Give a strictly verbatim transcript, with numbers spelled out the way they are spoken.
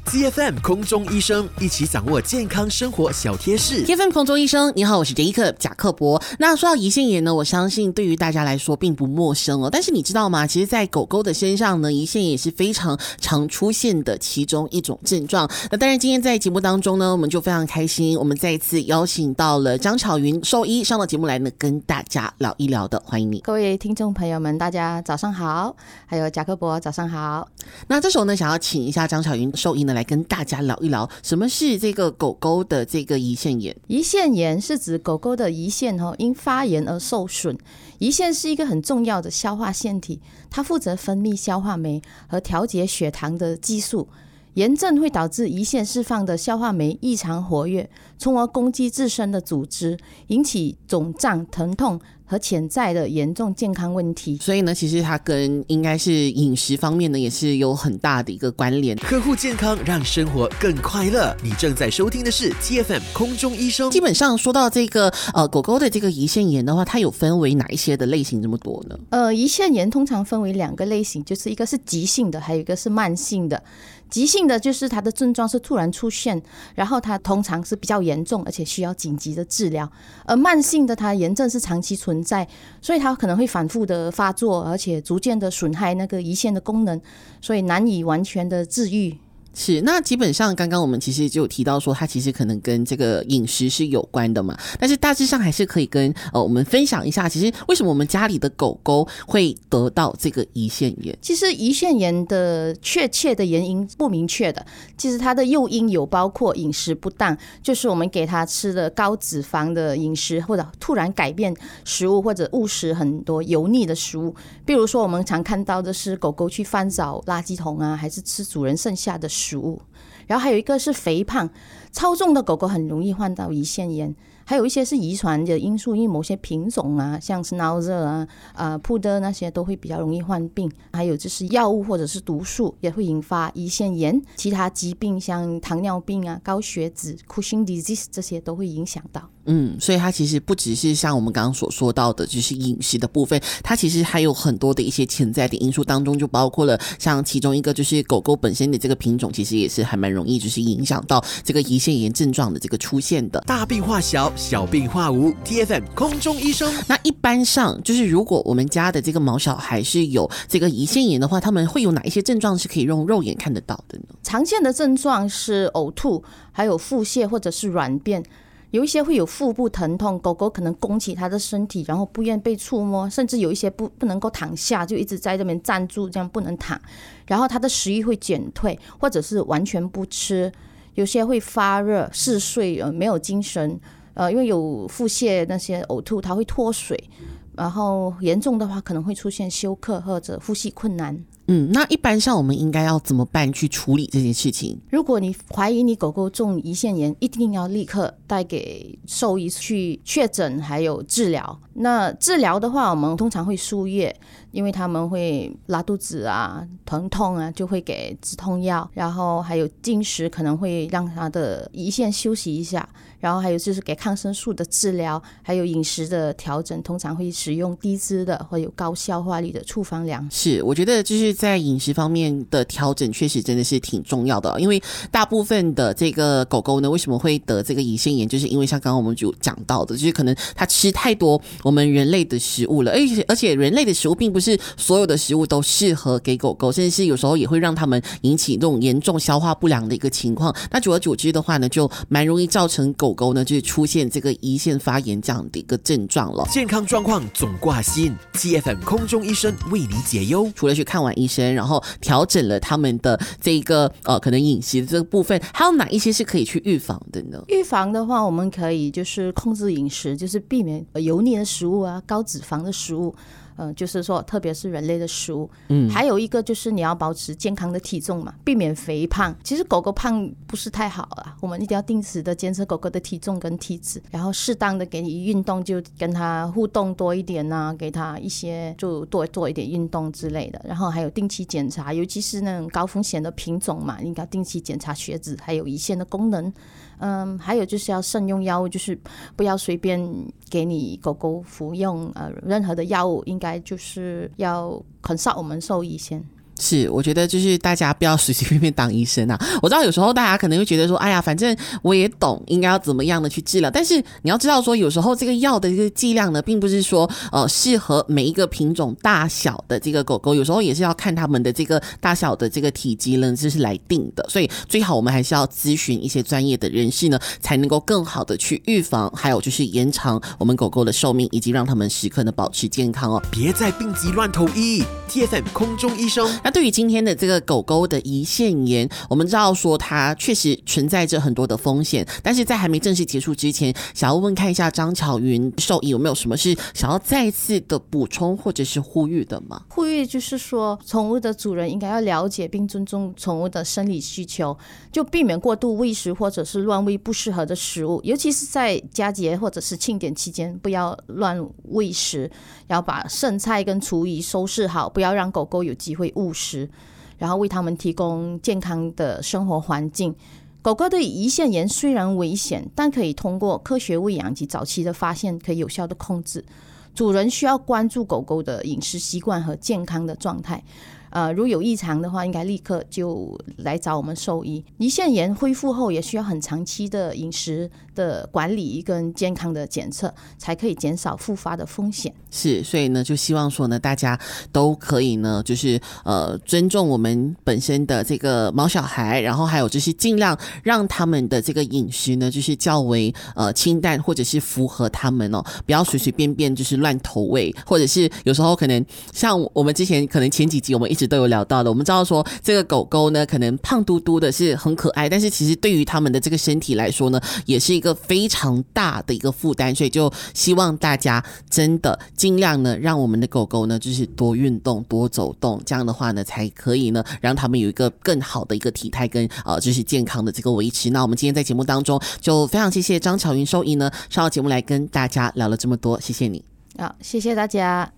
T F M 空中医生，一起掌握健康生活小贴士。 T F M 空中医生，你好，我是杰伊克贾克伯。那说到胰腺炎呢，我相信对于大家来说并不陌生哦。但是你知道吗？其实，在狗狗的身上呢，胰腺炎是非常常出现的其中一种症状。那当然，今天在节目当中呢，我们就非常开心，我们再一次邀请到了张巧云兽医上到节目来呢，跟大家聊一聊的。欢迎你， 各位听众朋友们，大家早上好，还有贾克伯早上好。 那这时候呢，想要请一下张巧云兽医呢，来跟大家聊一聊什么是这个狗狗的这个胰腺炎。 胰腺炎是指狗狗的胰腺因发炎而受损。胰腺是一个很重要的消化腺体，它负责分泌消化酶和调节血糖的激素。炎症会导致胰腺释放的消化酶异常活跃，从而攻击自身的组织，引起肿胀、疼痛和潜在的严重健康问题。 所以呢，其实它跟应该是饮食方面呢，也是有很大的一个关联。 呵护健康，让生活更快乐。你正在收听的是 T F M 空中医生。 基本上说到这个呃狗狗的这个胰腺炎的话，它有分为哪一些的类型这么多呢？ 呃，胰腺炎通常分为两个类型，就是一个是急性的，还有一个是慢性的。急性的就是它的症状是突然出现，然后它通常是比较严重，而且需要紧急的治疗。而慢性的它炎症是长期存在，所以它可能会反复的发作，而且逐渐的损害那个胰腺的功能，所以难以完全的治愈。 是，那基本上刚刚我们其实就有提到说，它其实可能跟这个饮食是有关的嘛，但是大致上还是可以跟呃我们分享一下，其实为什么我们家里的狗狗会得到这个胰腺炎？ 其实胰腺炎的确切的原因不明确的，其实它的诱因有包括饮食不当，就是我们给它吃的高脂肪的饮食，或者突然改变食物，或者误食很多油腻的食物。比如说我们常看到的是狗狗去翻找垃圾桶啊，还是吃主人剩下的食物。食物，然后还有一个是肥胖，超重的狗狗很容易患到胰腺炎。还有一些是遗传的因素，因为某些品种啊，像 Schnauzer 啊、呃、普德那些都会比较容易患病。还有就是药物或者是毒素也会引发胰腺炎。其他疾病像糖尿病啊、高血脂、Cushing disease 这些都会影响到。 嗯，所以它其实不只是像我们刚刚所说到的就是饮食的部分，它其实还有很多的一些潜在的因素，当中就包括了像其中一个就是狗狗本身的这个品种，其实也是还蛮容易就是影响到这个胰腺炎症状的这个出现的。 大病化小，小病化无。 T F M 空中医生。 那一般上就是如果我们家的这个毛小孩是有这个胰腺炎的话，他们会有哪一些症状是可以用肉眼看得到的呢？ 常见的症状是呕吐，还有腹泻或者是软便。有一些会有腹部疼痛，狗狗可能弓起它的身体，然后不愿被触摸，甚至有一些不不能够躺下，就一直在这边站住，这样不能躺。然后它的食欲会减退，或者是完全不吃。有些会发热、嗜睡、呃、没有精神，呃，因为有腹泻那些呕吐，它会脱水。然后严重的话，可能会出现休克或者呼吸困难。 嗯，那一般上我们应该要怎么办去处理这件事情？ 如果你怀疑你狗狗中胰腺炎，一定要立刻带给兽医去确诊还有治疗。那治疗的话，我们通常会输液，因为他们会拉肚子啊、疼痛啊，就会给止痛药，然后还有进食可能会让他的胰腺休息一下，然后还有就是给抗生素的治疗，还有饮食的调整，通常会使用低脂的或有高消化率的处方粮。 是，我觉得就是在饮食方面的调整确实真的是挺重要的，因为大部分的这个狗狗呢，为什么会得这个胰腺炎，就是因为像刚刚我们就讲到的，就是可能它吃太多我们人类的食物了，而且而且人类的食物并不是所有的食物都适合给狗狗，甚至是有时候也会让它们引起这种严重消化不良的一个情况。那久而久之的话呢，就蛮容易造成狗狗呢就是出现这个胰腺发炎这样的一个症状了。 健康状况总挂心 ，T F M 空中医生为你解忧。 除了去看完医生，然后调整了他们的这个呃可能饮食的这个部分，还有哪一些是可以去预防的呢？ 预防的话，我们可以就是控制饮食，就是避免油腻的食物啊、高脂肪的食物。呃，就是说特别是人类的食物。嗯，还有一个就是你要保持健康的体重嘛，避免肥胖。其实狗狗胖不是太好啊，我们一定要定时的监测狗狗的体重跟体脂，然后适当的给你运动，就跟它互动多一点啊，给它一些就多做一点运动之类的。然后还有定期检查，尤其是那种高风险的品种嘛，应该定期检查血脂还有胰腺的功能。嗯，还有就是要慎用药物，就是不要随便给你狗狗服用呃任何的药物，应该就是要consult我们兽医先。 是，我觉得就是大家不要随随便便当医生啊。我知道有时候大家可能会觉得说，哎呀，反正我也懂应该要怎么样的去治疗，但是你要知道说，有时候这个药的这个剂量呢，并不是说呃适合每一个品种大小的这个狗狗，有时候也是要看它们的这个大小的这个体积呢，这是来定的。所以最好我们还是要咨询一些专业的人士呢，才能够更好的去预防，还有就是延长我们狗狗的寿命，以及让它们时刻的保持健康哦。 别再病急乱投医 ，T F M 空中医生。 那对于今天的这个狗狗的胰腺炎，我们知道说它确实存在着很多的风险，但是在还没正式结束之前，想要问看一下张巧云兽医有没有什么是想要再次的补充或者是呼吁的吗？ 呼吁就是说，宠物的主人应该要了解并尊重宠物的生理需求，就避免过度喂食或者是乱喂不适合的食物，尤其是在佳节或者是庆典期间，不要乱喂食，要把剩菜跟厨余收拾好，不要让狗狗有机会误食，然后为他们提供健康的生活环境。狗狗的胰腺炎虽然危险，但可以通过科学喂养及早期的发现，可以有效的控制。主人需要关注狗狗的饮食习惯和健康的状态，呃，如有异常的话，应该立刻就来找我们兽医。胰腺炎恢复后，也需要很长期的饮食的管理跟健康的检测，才可以减少复发的风险。 是，所以呢，就希望说呢，大家都可以呢，就是呃，尊重我们本身的这个毛小孩，然后还有就是尽量让他们的这个饮食呢，就是较为呃清淡，或者是符合他们哦，不要随随便便就是乱投喂，或者是有时候可能像我们之前可能前几集我们一直都有聊到的，我们知道说这个狗狗呢，可能胖嘟嘟的是很可爱，但是其实对于他们的这个身体来说呢，也是一个非常大的一个负担，所以就希望大家真的尽量呢，让我们的狗狗呢，就是多运动、多走动，这样的话呢，才可以呢，让他们有一个更好的一个体态跟呃，就是健康的这个维持。那我们今天在节目当中，就非常谢谢张巧云兽医呢，上到节目来跟大家聊了这么多，谢谢你。 好，谢谢大家。